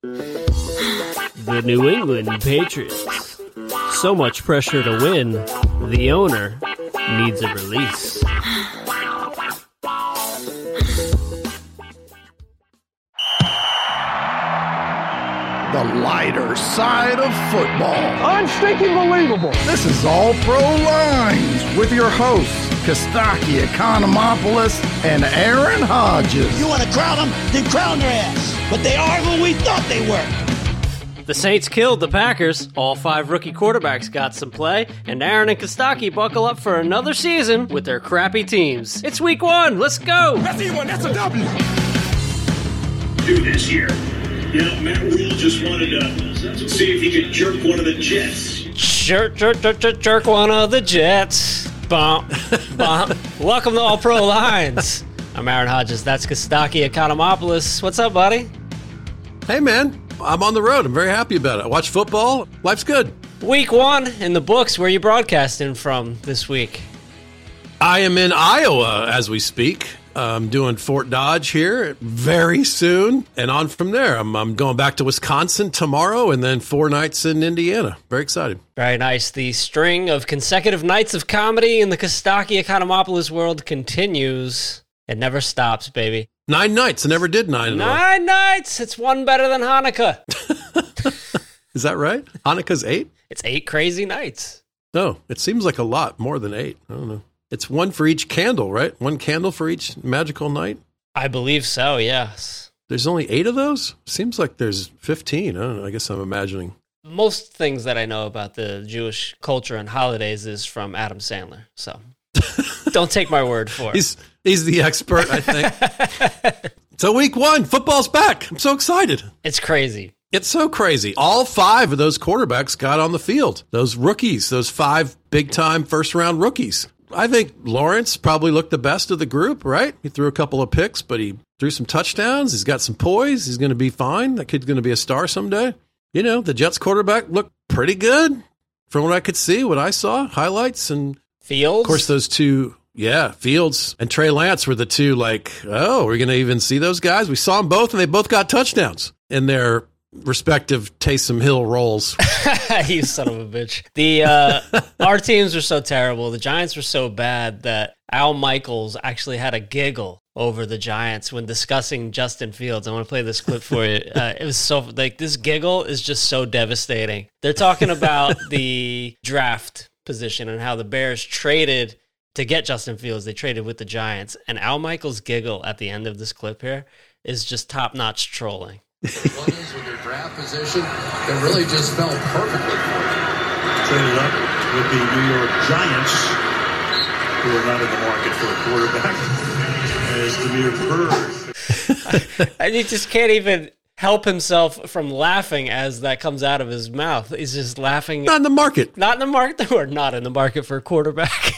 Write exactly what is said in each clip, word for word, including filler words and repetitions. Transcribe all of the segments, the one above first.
The New England Patriots. So much pressure to win, the owner needs a release. The lighter side of football. Unstinking believable. This is All Pro Lines with your hosts, Kostaki Economopoulos and Aaron Hodges. You want to crown them? Then crown their ass. But they are who we thought they were. The Saints killed the Packers. All five rookie quarterbacks got some play, and Aaron and Kostaki buckle up for another season with their crappy teams. It's week one. Let's go. That's E one. That's a W. Do this year. You know, Matt Rule just wanted to see if he could jerk one of the Jets. Jerk, jerk, jerk, jerk, jerk one of the Jets. Bump, bump. Welcome to All Pro Lines. I'm Aaron Hodges. That's Kostaki Economopoulos. What's up, buddy? Hey, man. I'm on the road. I'm very happy about it. I watch football. Life's good. Week one in the books. Where are you broadcasting from this week? I am in Iowa as we speak. I'm doing Fort Dodge here very soon, and on from there. I'm, I'm going back to Wisconsin tomorrow, and then four nights in Indiana. Very excited. Very nice. The string of consecutive nights of comedy in the Kostaki Economopoulos world continues. It never stops, baby. Nine nights. I never did nine. Nine nights. It's one better than Hanukkah. Is that right? Hanukkah's eight? It's eight crazy nights. No, it seems like a lot more than eight. I don't know. It's one for each candle, right? One candle for each magical night? I believe so, yes. There's only eight of those? Seems like there's fifteen. I don't know. I guess I'm imagining. Most things that I know about the Jewish culture and holidays is from Adam Sandler. So don't take my word for it. He's, he's the expert, I think. So week one, football's back. I'm so excited. It's crazy. It's so crazy. All five of those quarterbacks got on the field. Those rookies, those five big-time first-round rookies. I think Lawrence probably looked the best of the group, right? He threw a couple of picks, but he threw some touchdowns. He's got some poise. He's going to be fine. That kid's going to be a star someday. You know, the Jets quarterback looked pretty good from what I could see, what I saw, highlights. And Fields? Of course, those two, yeah, Fields and Trey Lance were the two like, oh, we're going to even see those guys? We saw them both, and they both got touchdowns in their respective Taysom Hill roles. You son of a bitch. The uh, our teams were so terrible. The Giants were so bad that Al Michaels actually had a giggle over the Giants when discussing Justin Fields. I want to play this clip for you. Uh, it was so like this giggle is just so devastating. They're talking about the draft position and how the Bears traded to get Justin Fields. They traded with the Giants, and Al Michaels' giggle at the end of this clip here is just top-notch trolling. With their draft position that really just fell perfectly for them. Traded up with the New York Giants, who are not in the market for a quarterback, as Demir Bird. And he just can't even help himself from laughing as that comes out of his mouth. He's just laughing. Not in the market. Not in the market. We're not in the market for a quarterback.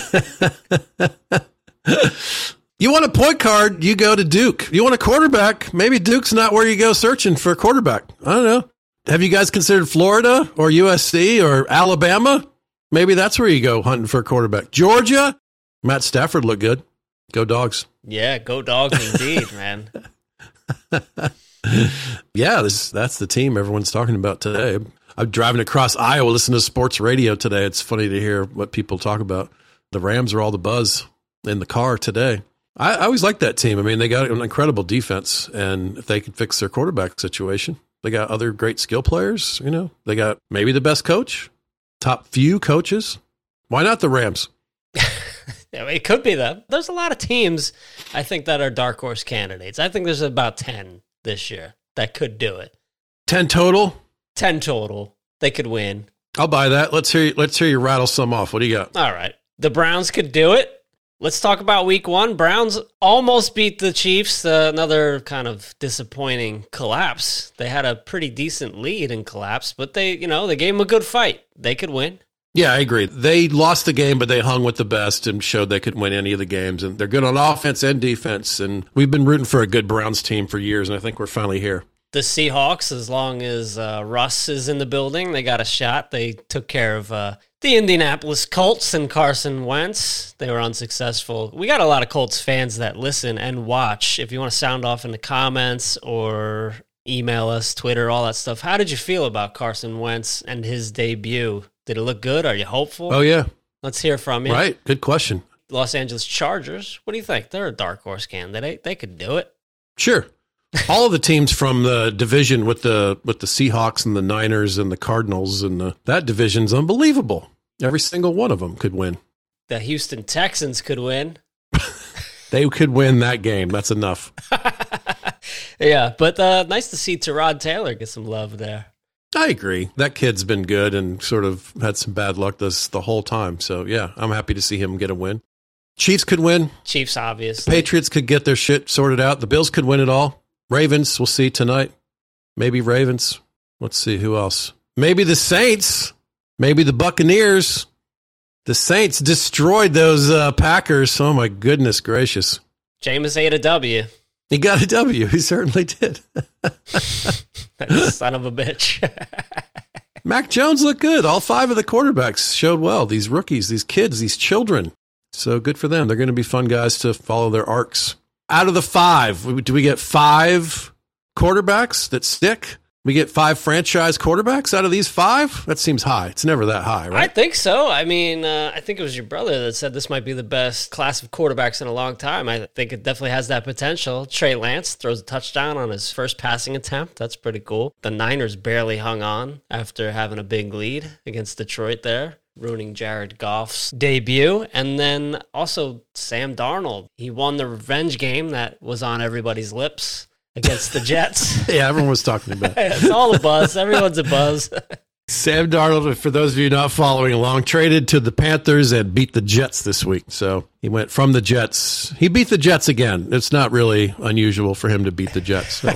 You want a point guard, you go to Duke. You want a quarterback, maybe Duke's not where you go searching for a quarterback. I don't know. Have you guys considered Florida or U S C or Alabama? Maybe that's where you go hunting for a quarterback. Georgia? Matt Stafford looked good. Go Dogs. Yeah, go Dogs indeed, man. Yeah, this, that's the team everyone's talking about today. I'm driving across Iowa, listening to sports radio today. It's funny to hear what people talk about. The Rams are all the buzz in the car today. I, I always liked that team. I mean, they got an incredible defense, and if they could fix their quarterback situation, they got other great skill players. You know, they got maybe the best coach, top few coaches. Why not the Rams? Yeah, it could be them. There's a lot of teams, I think, that are dark horse candidates. I think there's about ten this year that could do it. Ten total? Ten total. They could win. I'll buy that. Let's hear. Let's hear you rattle some off. What do you got? All right, the Browns could do it. Let's talk about week one. Browns almost beat the Chiefs. Uh, another kind of disappointing collapse. They had a pretty decent lead and collapsed, but they, you know, they gave them a good fight. They could win. Yeah, I agree. They lost the game, but they hung with the best and showed they could win any of the games. And they're good on offense and defense. And we've been rooting for a good Browns team for years, and I think we're finally here. The Seahawks, as long as uh, Russ is in the building, they got a shot. They took care of uh, the Indianapolis Colts and Carson Wentz. They were unsuccessful. We got a lot of Colts fans that listen and watch. If you want to sound off in the comments or email us, Twitter, all that stuff. How did you feel about Carson Wentz and his debut? Did it look good? Are you hopeful? Oh, yeah. Let's hear from you. Right. Good question. Los Angeles Chargers, what do you think? They're a dark horse candidate. They could do it. Sure. All of the teams from the division with the with the Seahawks and the Niners and the Cardinals and the, that division's unbelievable. Every single one of them could win. The Houston Texans could win. They could win that game. That's enough. Yeah, but uh, nice to see Tyrod Taylor get some love there. I agree. That kid's been good and sort of had some bad luck this the whole time. So, yeah, I'm happy to see him get a win. Chiefs could win. Chiefs, obviously. Patriots could get their shit sorted out. The Bills could win it all. Ravens, we'll see tonight. Maybe Ravens. Let's see, who else? Maybe the Saints. Maybe the Buccaneers. The Saints destroyed those uh, Packers. Oh, my goodness gracious. Jameis ate a W. He got a W. He certainly did. Son of a bitch. Mac Jones looked good. All five of the quarterbacks showed well. These rookies, these kids, these children. So good for them. They're going to be fun guys to follow their arcs. Out of the five, do we get five quarterbacks that stick? We get five franchise quarterbacks out of these five? That seems high. It's never that high, right? I think so. I mean, uh, I think it was your brother that said this might be the best class of quarterbacks in a long time. I think it definitely has that potential. Trey Lance throws a touchdown on his first passing attempt. That's pretty cool. The Niners barely hung on after having a big lead against Detroit there, ruining Jared Goff's debut. And then also Sam Darnold. He won the revenge game that was on everybody's lips against the Jets. Yeah, everyone was talking about it. It's all a buzz. Everyone's a buzz. Sam Darnold, for those of you not following along, traded to the Panthers and beat the Jets this week. So he went from the Jets. He beat the Jets again. It's not really unusual for him to beat the Jets. So.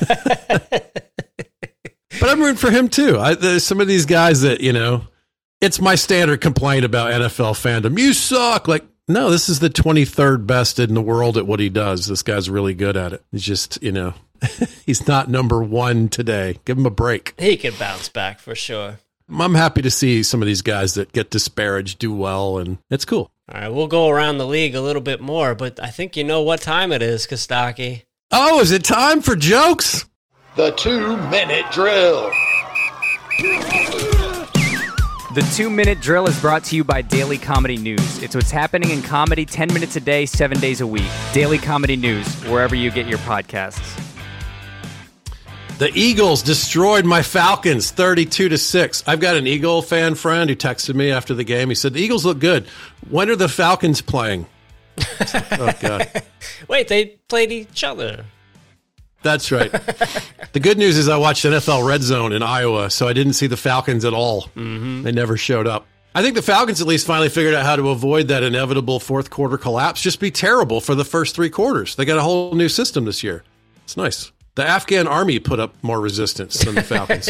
But I'm rooting for him, too. I, there's some of these guys that, you know, it's my standard complaint about N F L fandom. You suck. Like, no, this is the twenty-third best in the world at what he does. This guy's really good at it. He's just, you know, he's not number one today. Give him a break. He could bounce back for sure. I'm happy to see some of these guys that get disparaged do well, and it's cool. All right, we'll go around the league a little bit more, but I think you know what time it is, Kostaki. Oh, is it time for jokes? The two-minute drill. The two-minute drill is brought to you by Daily Comedy News. It's what's happening in comedy ten minutes a day, seven days a week. Daily Comedy News, wherever you get your podcasts. The Eagles destroyed my Falcons thirty-two to six. I've got an Eagle fan friend who texted me after the game. He said, the Eagles look good. When are the Falcons playing? Oh, God. Wait, they played each other. That's right. The good news is I watched N F L Red Zone in Iowa, so I didn't see the Falcons at all. Mm-hmm. They never showed up. I think the Falcons at least finally figured out how to avoid that inevitable fourth quarter collapse. Just be terrible for the first three quarters. They got a whole new system this year. It's nice. The Afghan army put up more resistance than the Falcons.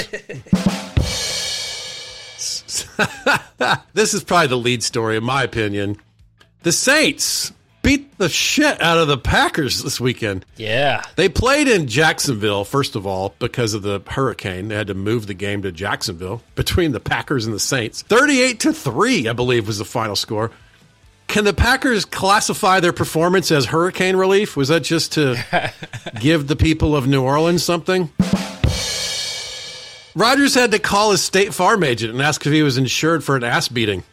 This is probably the lead story, in my opinion. The Saints beat the shit out of the Packers this weekend. Yeah. They played in Jacksonville, first of all, because of the hurricane. They had to move the game to Jacksonville between the Packers and the Saints. thirty-eight to three, I believe, was the final score. Can the Packers classify their performance as hurricane relief? Was that just to give the people of New Orleans something? Rodgers had to call his State Farm agent and ask if he was insured for an ass beating.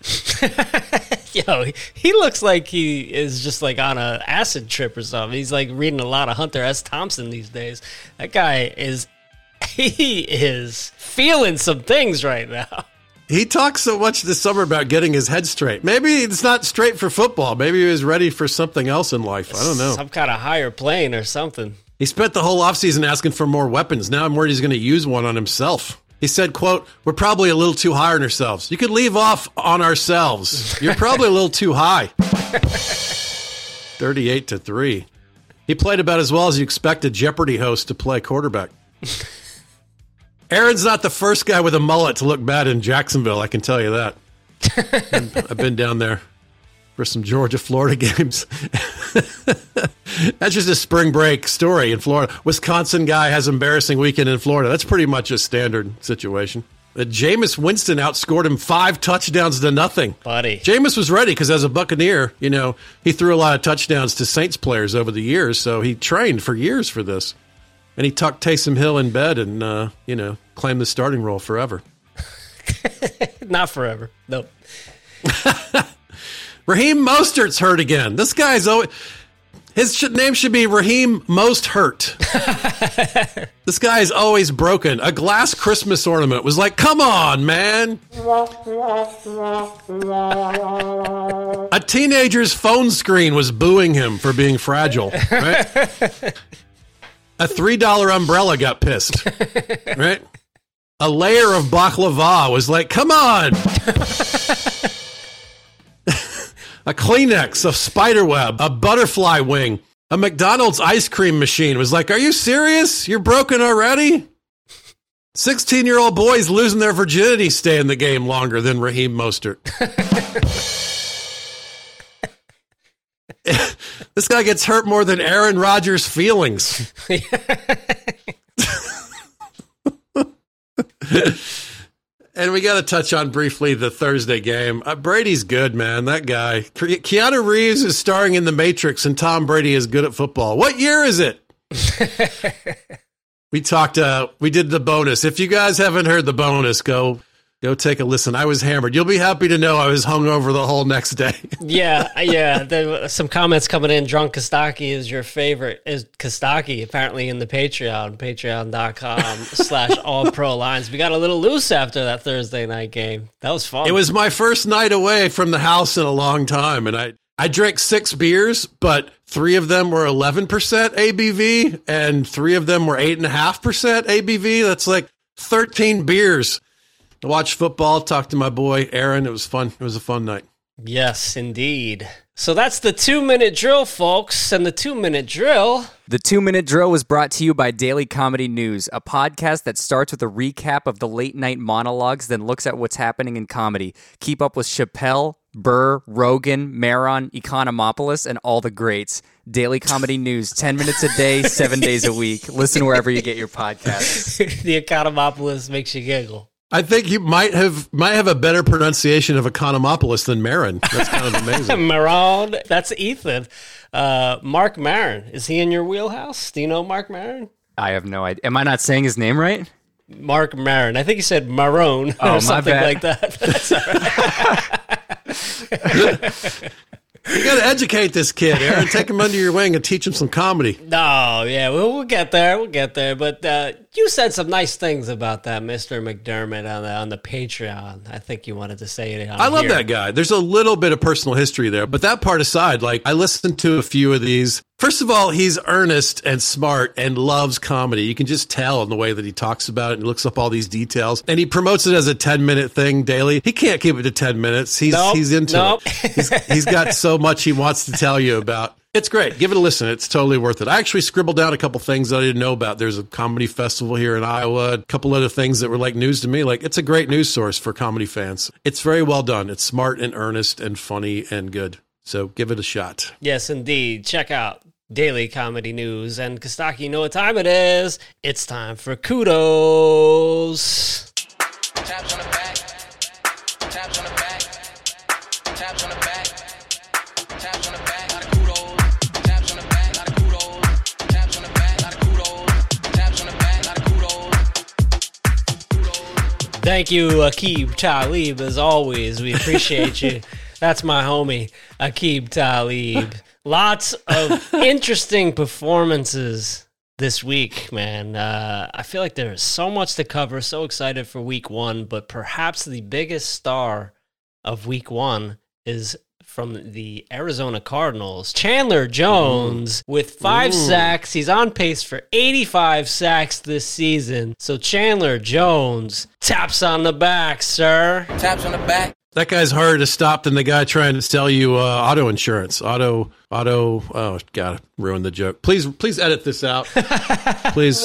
Yo, he looks like he is just like on a acid trip or something. He's like reading a lot of Hunter S. Thompson these days. That guy is, he is feeling some things right now. He talks so much this summer about getting his head straight. Maybe it's not straight for football. Maybe he was ready for something else in life. I don't know. Some kind of higher plane or something. He spent the whole offseason asking for more weapons. Now I'm worried he's going to use one on himself. He said, quote, we're probably a little too high on ourselves. You could leave off on ourselves. You're probably a little too high. thirty-eight to three. He played about as well as you expect a Jeopardy host to play quarterback. Aaron's not the first guy with a mullet to look bad in Jacksonville, I can tell you that. I've been down there for some Georgia-Florida games. That's just a spring break story in Florida. Wisconsin guy has embarrassing weekend in Florida. That's pretty much a standard situation. Uh, Jameis Winston outscored him five touchdowns to nothing. Buddy. Jameis was ready because as a Buccaneer, you know, he threw a lot of touchdowns to Saints players over the years, so he trained for years for this. And he tucked Taysom Hill in bed and, uh, you know, claimed the starting role forever. Not forever. Nope. Raheem Mostert's hurt again. This guy's always... His sh- name should be Raheem Most Hurt. This guy is always broken. A glass Christmas ornament was like, come on, man. A teenager's phone screen was booing him for being fragile, right? A three dollar umbrella got pissed, right? A layer of baklava was like, come on. A Kleenex, a spider web, a butterfly wing, a McDonald's ice cream machine was like, are you serious? You're broken already? sixteen-year-old boys losing their virginity stay in the game longer than Raheem Mostert. This guy gets hurt more than Aaron Rodgers' feelings. And we got to touch on briefly the Thursday game. Uh, Brady's good, man. That guy. Ke- Keanu Reeves is starring in The Matrix, and Tom Brady is good at football. What year is it? We talked, uh, we did the bonus. If you guys haven't heard the bonus, go go take a listen. I was hammered. You'll be happy to know I was hungover the whole next day. yeah, yeah. There were some comments coming in. Drunk Kostaki is your favorite. Is Kostaki apparently in the Patreon, patreon.com slash all pro lines. We got a little loose after that Thursday night game. That was fun. It was my first night away from the house in a long time, and I, I drank six beers, but three of them were eleven percent A B V, and three of them were eight point five percent A B V. That's like thirteen beers. I watched football, talked to my boy, Aaron. It was fun. It was a fun night. Yes, indeed. So that's the two-minute drill, folks, and the two-minute drill. The two-minute drill was brought to you by Daily Comedy News, a podcast that starts with a recap of the late-night monologues, then looks at what's happening in comedy. Keep up with Chappelle, Burr, Rogan, Maron, Economopoulos, and all the greats. Daily Comedy News, ten minutes a day, seven days a week. Listen wherever you get your podcasts. The Economopoulos makes you giggle. I think you might have might have a better pronunciation of Economopoulos than Maron. That's kind of amazing. Maron, that's Ethan. Uh, Mark Maron, is he in your wheelhouse? Do you know Mark Maron? I have no idea. Am I not saying his name right? Mark Maron. I think he said Marone oh, or something bad. like that. That's all right. You got to educate this kid, Aaron. Take him under your wing and teach him some comedy. No, yeah, we'll, we'll get there. We'll get there. But uh, you said some nice things about that Mister McDermott on the on the Patreon. I think you wanted to say it on I love here. that guy. There's a little bit of personal history there, but that part aside, like I listened to a few of these. First of all, he's earnest and smart and loves comedy. You can just tell in the way that he talks about it and looks up all these details. And he promotes it as a ten-minute thing daily. He can't keep it to ten minutes. He's Nope, he's into nope. it. He's, he's got so much he wants to tell you about. It's great. Give it a listen. It's totally worth it. I actually scribbled down a couple things that I didn't know about. There's a comedy festival here in Iowa, a couple other things that were like news to me. Like, it's a great news source for comedy fans. It's very well done. It's smart and earnest and funny and good. So give it a shot. Yes, indeed. Check out Daily Comedy News. And Kostaki, you know what time it is? It's time for kudos. Taps on the back. Taps on the back. Taps on the back. Taps on the back. Lot of kudos. Taps on the back. Lot of kudos. Taps on the back. Lot of kudos. Taps on the back. Lot of kudos. Thank you, Aqib Talib, as always. We appreciate you. That's my homie, Aqib Talib. Lots of interesting performances this week, man. Uh, I feel like there is so much to cover. So excited for week one, but perhaps the biggest star of week one is from the Arizona Cardinals, Chandler Jones, Ooh. with five Ooh. sacks. He's on pace for eighty-five sacks this season. So Chandler Jones, taps on the back, sir. Taps on the back. That guy's harder to stop than the guy trying to sell you uh, auto insurance. Auto, auto, oh, God, ruin the joke. Please, please edit this out. Please.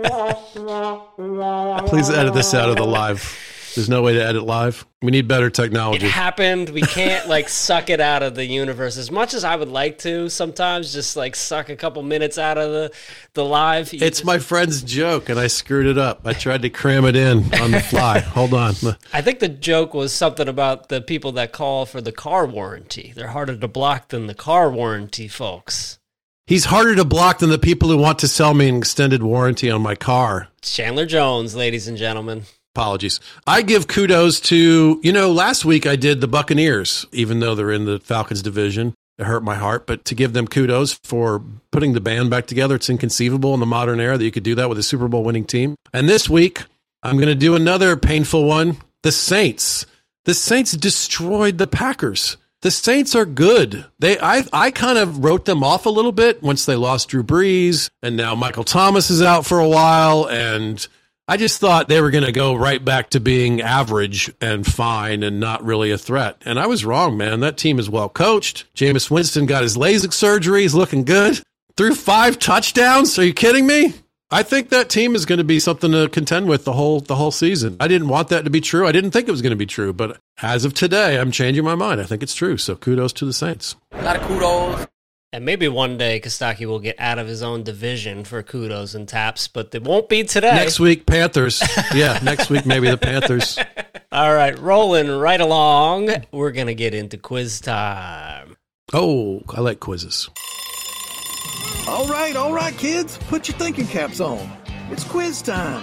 Please edit this out of the live. There's no way to edit live. We need better technology. It happened. We can't like suck it out of the universe as much as I would like to. Sometimes just like suck a couple minutes out of the, the live. You it's just... my friend's joke, and I screwed it up. I tried to cram it in on the fly. Hold on. I think the joke was something about the people that call for the car warranty. They're harder to block than the car warranty folks. He's harder to block than the people who want to sell me an extended warranty on my car. Chandler Jones, ladies and gentlemen. Apologies. I give kudos to, you know, last week I did the Buccaneers, even though they're in the Falcons division. It hurt my heart, but to give them kudos for putting the band back together. It's inconceivable in the modern era that you could do that with a Super Bowl winning team. And this week, I'm going to do another painful one. The Saints. The Saints destroyed the Packers. The Saints are good. They, I, I kind of wrote them off a little bit once they lost Drew Brees, and now Michael Thomas is out for a while, and I just thought they were going to go right back to being average and fine and not really a threat. And I was wrong, man. That team is well coached. Jameis Winston got his LASIK surgery. He's looking good. Threw five touchdowns. Are you kidding me? I think that team is going to be something to contend with the whole the whole season. I didn't want that to be true. I didn't think it was going to be true. But as of today, I'm changing my mind. I think it's true. So kudos to the Saints. A lot of kudos. And maybe one day Kostaki will get out of his own division for kudos and taps, but it won't be today. Next week, Panthers. Yeah, next week, maybe the Panthers. All right, rolling right along. We're going to get into quiz time. Oh, I like quizzes. All right, all right, kids. Put your thinking caps on. It's quiz time.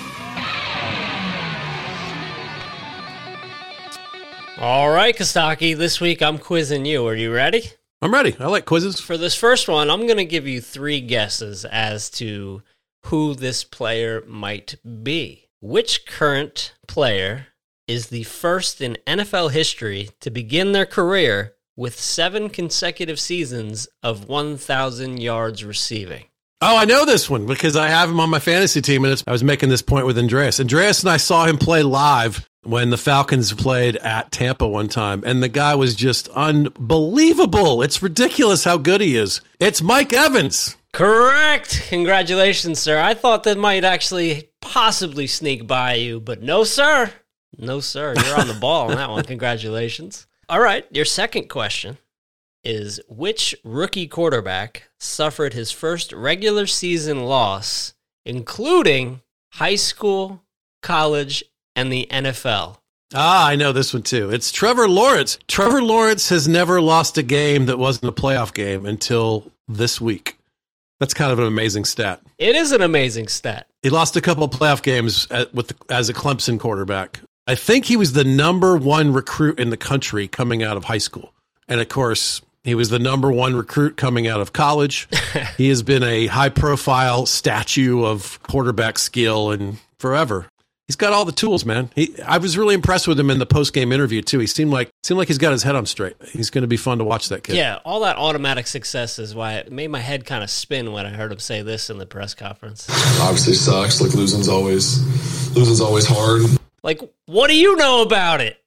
All right, Kostaki, this week I'm quizzing you. Are you ready? I'm ready. I like quizzes. For this first one, I'm going to give you three guesses as to who this player might be. Which current player is the first in N F L history to begin their career with seven consecutive seasons of one thousand yards receiving? Oh, I know this one because I have him on my fantasy team, and it's, I was making this point with Andreas. Andreas and I saw him play live when the Falcons played at Tampa one time, and the guy was just unbelievable. It's ridiculous how good he is. It's Mike Evans. Correct. Congratulations, sir. I thought that might actually possibly sneak by you, but no, sir. No, sir. You're on the ball on that one. Congratulations. All right. Your second question is, which rookie quarterback suffered his first regular season loss, including high school, college, and the N F L? Ah, I know this one too. It's Trevor Lawrence. Trevor Lawrence has never lost a game that wasn't a playoff game until this week. That's kind of an amazing stat. It is an amazing stat. He lost a couple of playoff games at, with the, as a Clemson quarterback. I think he was the number one recruit in the country coming out of high school. And of course, he was the number one recruit coming out of college. He has been a high-profile statue of quarterback skill and forever. He's got all the tools, man. He, I was really impressed with him in the post-game interview, too. He seemed like seemed like he's got his head on straight. He's going to be fun to watch, that kid. Yeah, all that automatic success is why it made my head kind of spin when I heard him say this in the press conference. Obviously sucks. Like, losing's always, losing's always hard. Like, what do you know about it?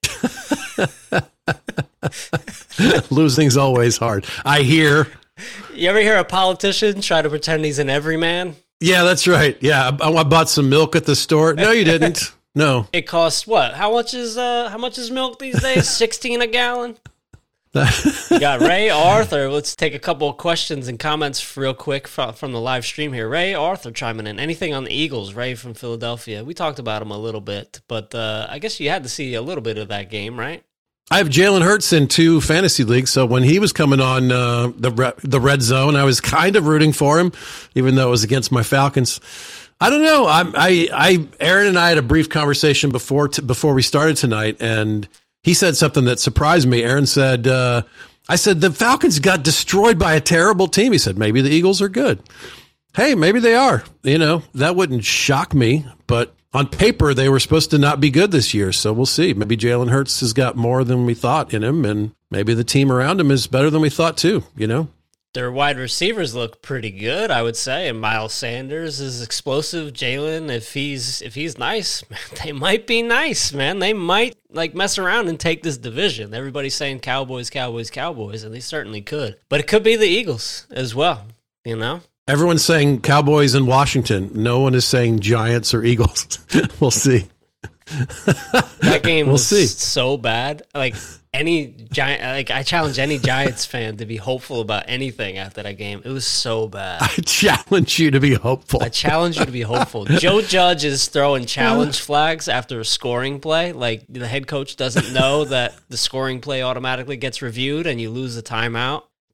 Losing's always hard. I hear. You ever hear a politician try to pretend he's an everyman? Yeah, that's right. Yeah, I, I bought some milk at the store. No, you didn't. No. It costs what? How much is uh how much is milk these days? sixteen a gallon? You got Ray Arthur. Let's take a couple of questions and comments real quick from, from the live stream here. Ray Arthur chiming in. Anything on the Eagles? Ray from Philadelphia. We talked about him a little bit, but uh, I guess you had to see a little bit of that game, right? I have Jalen Hurts in two fantasy leagues, so when he was coming on uh, the re- the red zone, I was kind of rooting for him, even though it was against my Falcons. I don't know. I, I, I Aaron and I had a brief conversation before t- before we started tonight, and he said something that surprised me. Aaron said, uh, "I said the Falcons got destroyed by a terrible team." He said, "Maybe the Eagles are good." Hey, maybe they are. You know, that wouldn't shock me, but on paper, they were supposed to not be good this year, so we'll see. Maybe Jalen Hurts has got more than we thought in him, and maybe the team around him is better than we thought too, you know? Their wide receivers look pretty good, I would say, and Miles Sanders is explosive. Jalen, if he's if he's nice, they might be nice, man. They might like mess around and take this division. Everybody's saying Cowboys, Cowboys, Cowboys, and they certainly could. But it could be the Eagles as well, you know? Everyone's saying Cowboys in Washington. No one is saying Giants or Eagles. We'll see. That game we'll was see. so bad. Like any Giant, like I challenge any Giants fan to be hopeful about anything after that game. It was so bad. I challenge you to be hopeful. I challenge you to be hopeful. Joe Judge is throwing challenge flags after a scoring play. Like the head coach doesn't know that the scoring play automatically gets reviewed and you lose the timeout.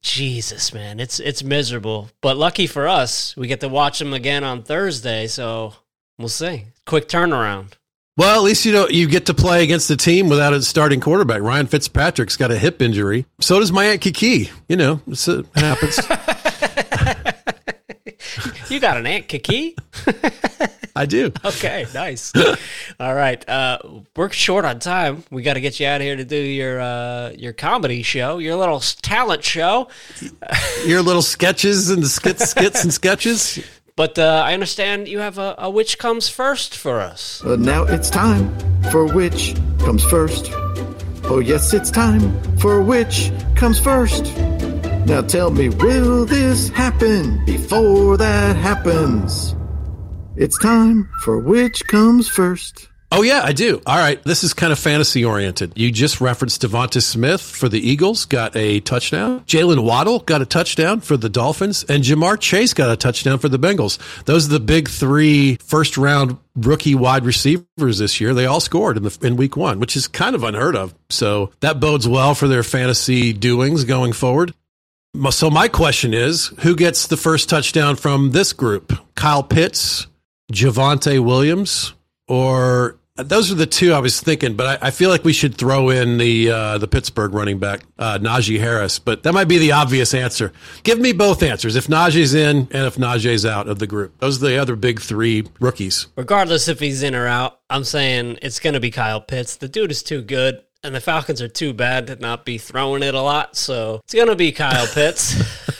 Jesus, man, it's it's miserable. But lucky for us, we get to watch them again on Thursday, so we'll see. Quick turnaround. Well, at least you know you get to play against the team without a starting quarterback. Ryan Fitzpatrick's got a hip injury. So does my Aunt Kiki. You know, it's, it happens. You got an Aunt Kiki? I do. Okay, nice. All right, uh, we're short on time. We got to get you out of here to do your uh, your comedy show, your little talent show, your little sketches and skits, skits and sketches. But uh, I understand you have a, a which comes first for us. Uh, now it's time for which comes first. Oh, yes, it's time for which comes first. Now tell me, will this happen before that happens? It's time for which comes first. Oh, yeah, I do. All right. This is kind of fantasy oriented. You just referenced Devonta Smith for the Eagles, got a touchdown. Jalen Waddle got a touchdown for the Dolphins, and Jamar Chase got a touchdown for the Bengals. Those are the big three first round rookie wide receivers this year. They all scored in the in week one, which is kind of unheard of. So that bodes well for their fantasy doings going forward. So my question is, who gets the first touchdown from this group? Kyle Pitts, Javonte Williams, or those are the two I was thinking, but I, I feel like we should throw in the uh, the Pittsburgh running back, uh, Najee Harris, but that might be the obvious answer. Give me both answers, if Najee's in and if Najee's out of the group. Those are the other big three rookies. Regardless if he's in or out, I'm saying it's going to be Kyle Pitts. The dude is too good, and the Falcons are too bad to not be throwing it a lot, so it's going to be Kyle Pitts.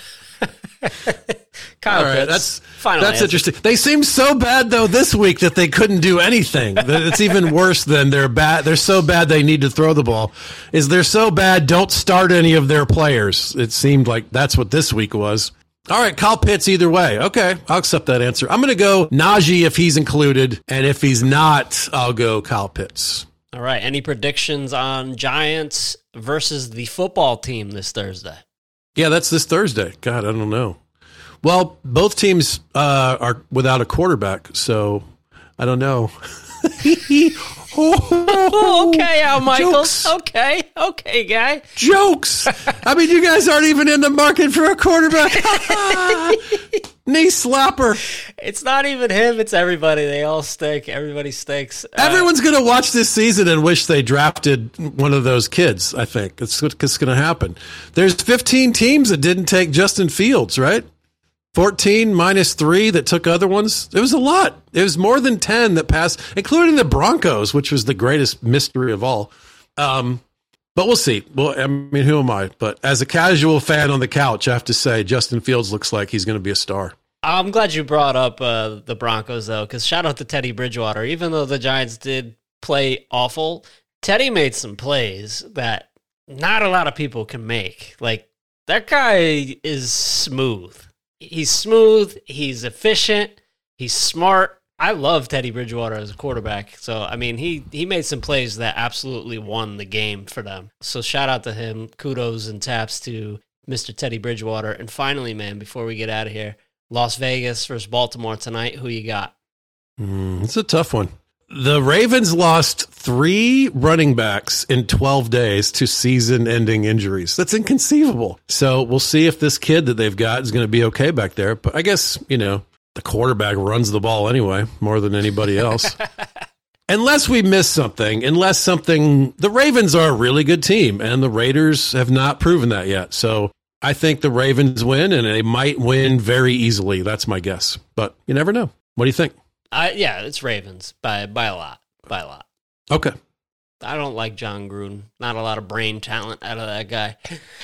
Kyle All right, Pitts. that's Final that's answer. interesting. They seem so bad though this week that they couldn't do anything. That it's even worse than they're bad. They're so bad they need to throw the ball. Is they're so bad? Don't start any of their players. It seemed like that's what this week was. All right, Kyle Pitts either way. Okay, I'll accept that answer. I'm going to go Najee if he's included, and if he's not, I'll go Kyle Pitts. All right. Any predictions on Giants versus the football team this Thursday? Yeah, that's this Thursday. God, I don't know. Well, both teams uh, are without a quarterback, so I don't know. oh, okay, Al Michaels. Jokes. Okay, okay, guy. Jokes. I mean, you guys aren't even in the market for a quarterback. Knee slapper. It's not even him. It's everybody. They all stink. Everybody stinks. Uh, Everyone's going to watch this season and wish they drafted one of those kids, I think. That's what's going to happen. There's fifteen teams that didn't take Justin Fields, right? fourteen minus three that took other ones. It was a lot. It was more than ten that passed, including the Broncos, which was the greatest mystery of all. Um, but we'll see. Well, I mean, who am I? But as a casual fan on the couch, I have to say Justin Fields looks like he's going to be a star. I'm glad you brought up uh, the Broncos, though, because shout out to Teddy Bridgewater. Even though the Giants did play awful, Teddy made some plays that not a lot of people can make. Like, that guy is smooth. He's smooth. He's efficient. He's smart. I love Teddy Bridgewater as a quarterback. So, I mean, he, he made some plays that absolutely won the game for them. So, shout out to him. Kudos and taps to Mister Teddy Bridgewater. And finally, man, before we get out of here, Las Vegas versus Baltimore tonight. Who you got? Mm, it's a tough one. The Ravens lost three running backs in twelve days to season-ending injuries. That's inconceivable. So we'll see if this kid that they've got is going to be okay back there. But I guess, you know, the quarterback runs the ball anyway, more than anybody else. Unless we miss something, unless something, the Ravens are a really good team, and the Raiders have not proven that yet. So I think the Ravens win, and they might win very easily. That's my guess. But you never know. What do you think? Uh, yeah, it's Ravens by by a lot, by a lot. Okay. I don't like John Gruden. Not a lot of brain talent out of that guy.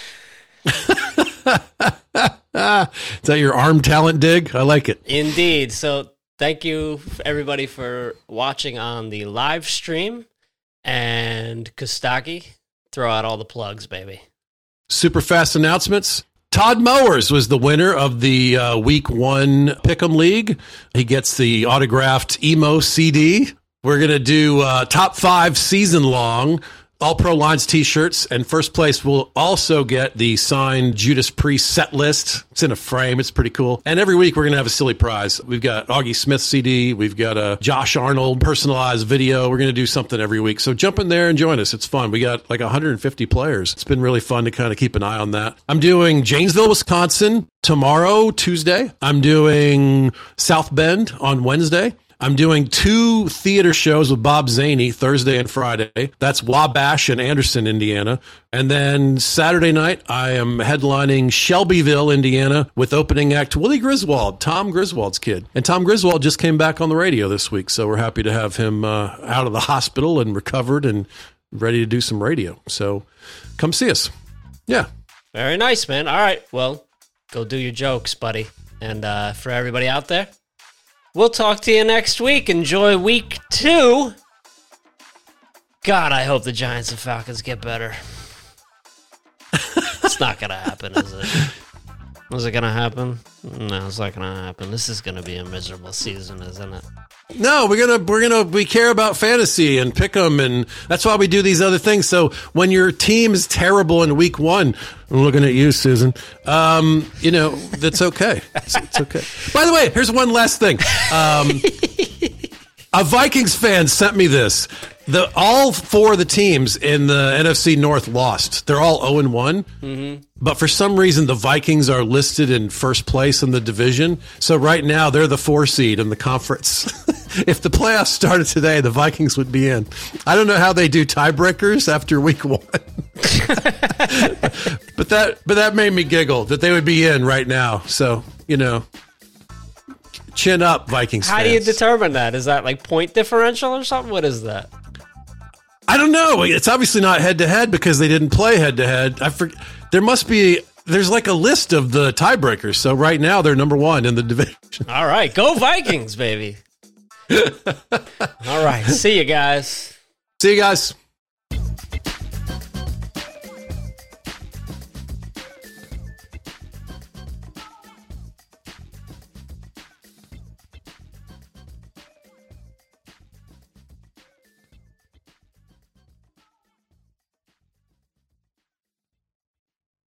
Is that your arm talent dig? I like it. Indeed. So thank you, everybody, for watching on the live stream. And Kostaki, throw out all the plugs, baby. Super fast announcements. Todd Mowers was the winner of the uh, week one Pick'em League. He gets the autographed emo C D. We're going to do uh, top five season long All Pro Lines t-shirts, and first place will also get the signed Judas Priest set list. It's in a frame. It's pretty cool. And every week we're going to have a silly prize. We've got Augie Smith C D. We've got a Josh Arnold personalized video. We're going to do something every week. So jump in there and join us. It's fun. We got like one hundred fifty players. It's been really fun to kind of keep an eye on that. I'm doing Janesville, Wisconsin tomorrow, Tuesday. I'm doing South Bend on Wednesday. I'm doing two theater shows with Bob Zaney Thursday and Friday. That's Wabash and Anderson, Indiana. And then Saturday night, I am headlining Shelbyville, Indiana, with opening act Willie Griswold, Tom Griswold's kid. And Tom Griswold just came back on the radio this week, so we're happy to have him uh, out of the hospital and recovered and ready to do some radio. So come see us. Yeah. Very nice, man. All right. Well, go do your jokes, buddy. And uh, for everybody out there, we'll talk to you next week. Enjoy week two. God, I hope the Giants and Falcons get better. It's not going to happen, is it? Is it going to happen? No, it's not going to happen. This is going to be a miserable season, isn't it? No, we're gonna we're gonna we care about fantasy and pick 'em, and that's why we do these other things. So when your team is terrible in week one, I'm looking at you, Susan. Um, you know that's okay. It's, it's okay. By the way, here's one last thing. Um, a Vikings fan sent me this. The all four of the teams in the N F C North lost. They're all zero and one. Mm-hmm. But for some reason, the Vikings are listed in first place in the division. So right now, they're the four seed in the conference. If the playoffs started today, the Vikings would be in. I don't know how they do tiebreakers after week one. but that but that made me giggle that they would be in right now. So, you know, chin up, Vikings How fans. do you determine that? Is that like point differential or something? What is that? I don't know. It's obviously not head-to-head because they didn't play head-to-head. I for, There must be... There's like a list of the tiebreakers. So right now, they're number one in the division. All right. Go Vikings, baby. All right. See you guys. See you guys.